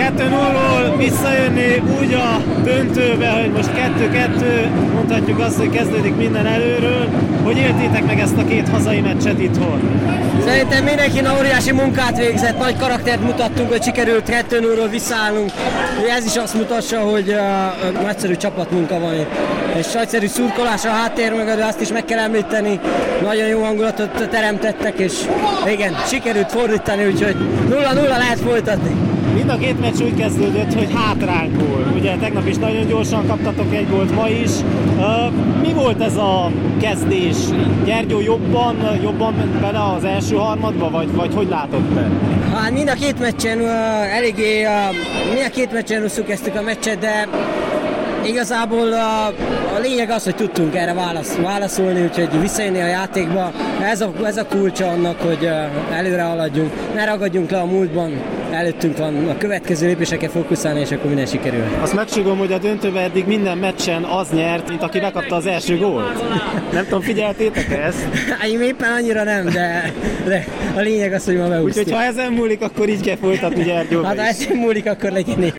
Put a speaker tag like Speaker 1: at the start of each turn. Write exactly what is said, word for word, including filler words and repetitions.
Speaker 1: kettő nullról visszajönni úgy a döntőbe, hogy most kettő kettő, mondhatjuk azt, hogy kezdődik minden előről. Hogy éltétek meg ezt a két hazai meccset itthon?
Speaker 2: Szerintem mindenki óriási munkát végzett, nagy karaktert mutattunk, hogy sikerült kettő nullról visszaállnunk. Ez is azt mutassa, hogy uh, nagyszerű csapatmunka van itt. És nagyszerű szurkolás a háttér mögött, azt is meg kell említeni. Nagyon jó hangulatot teremtettek, és igen, sikerült fordítani, úgyhogy nulla nulla lehet folytatni.
Speaker 1: Mind a két meccs úgy kezdődött, hogy hátrányból. Ugye tegnap is nagyon gyorsan kaptatok egy gólt, ma is. Uh, mi volt ez a kezdés? Gyergyó jobban, jobban ment bele az első harmadba, vagy, vagy hogy látod te?
Speaker 2: Hát mind a két meccsen uh, eléggé, uh, mind a két meccsen rosszul kezdtük a meccset, de igazából a, a lényeg az, hogy tudtunk erre válasz, válaszolni, úgyhogy visszajönni a játékba. Ez a, ez a kulcsa annak, hogy uh, előre haladjunk, ne ragadjunk le a múltban. Előttünk van a következő lépésekkel fókuszálni, és akkor minden sikerül.
Speaker 1: Azt megsugom, hogy a döntőben eddig minden meccsen az nyert, mint aki bekapta az első gólt. Nem tudom, figyeltétek ezt?
Speaker 2: Én éppen annyira nem, de, de a lényeg az, hogy ma beúsztuk.
Speaker 1: Úgyhogy ha ezen múlik, akkor így kell folytatni Gyergyóba.
Speaker 2: Hát ha ezen múlik, akkor legyen így.